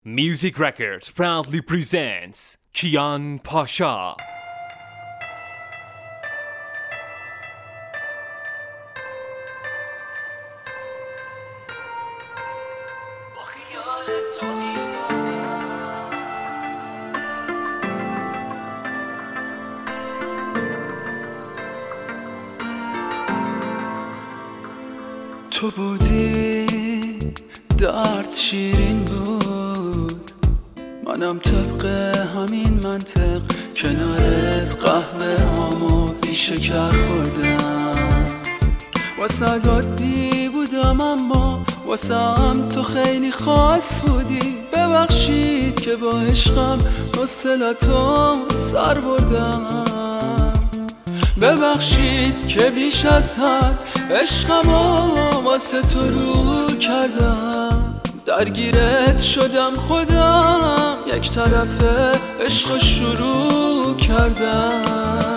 Music Records proudly presents Kian Pasha. تو بودی درد شیرین بود، منم طبق همین منطق کنارت قهوه هامو بی شکر خوردم. واسه عادی بودم اما واسه هم تو خیلی خاص بودی. ببخشید که با عشقم حوصله‌تو سر بردم، ببخشید که بیش از حد عشقمو واسه تو رو کردم. درگیرت شدم خودم، یک طرفه عشق شروع کردم.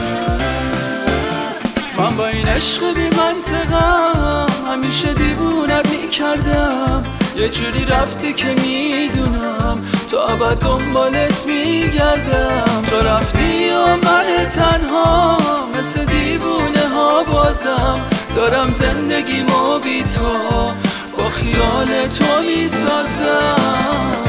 من با این عشق بی منطقم همیشه دیوونت میکردم. یه جوری رفتی که میدونم تو ابد دنبالت میگردم. تو رفتی و من تنها مثل دیوونه ها بازم دارم زندگیمو بی تو با خیال تو میسازم.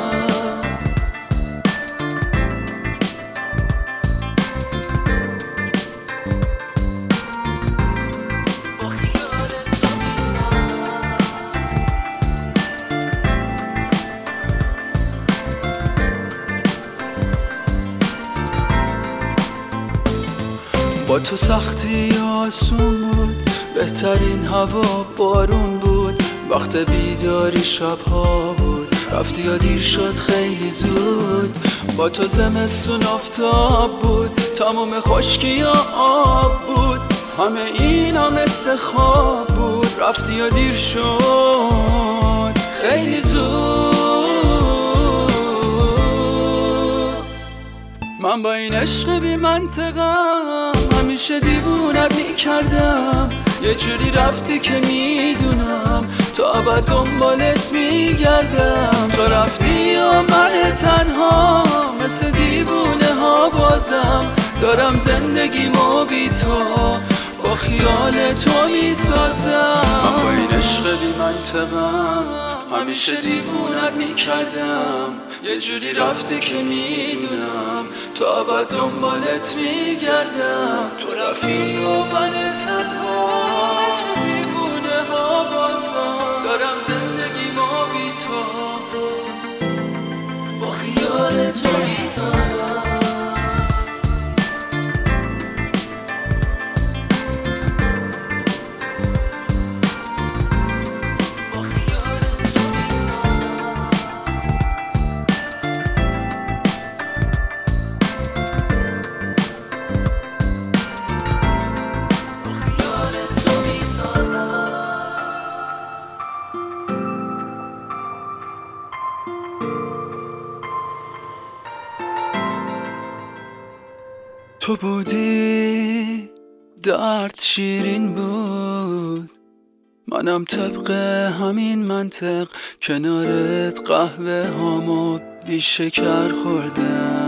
با تو سختی آسون بود، بهترین هوا بارون بود. وقت بیداری شبها بود، رفتی یا دیر شد خیلی زود. با تو زمستون آفتاب بود، تمام خشکی یا آب بود. همه اینا مثل خواب بود، رفتی یا دیر شد خیلی زود. من با این عشق بی منطقم همیشه دیوونت میکردم. یه جوری رفتی که میدونم تو ابد دنبالت میگردم. تو رفتی و من تنها مثل دیوونه ها بازم دارم زندگیمو بی تو با خیال تو میسازم. من با این عشق بی منطقم همیشه دیوونت میکردم. یه جوری رفتی که میدونم تو ابد دنبالت میگردم. تو رفتی و من تنها مثل دیوونه ها بازم دارم زندگیمو بی تو با خیال تو میسازم. تو بودی درد شیرین بود، منم طبق همین منطق کنارت قهوه هامو بی شکر خوردم.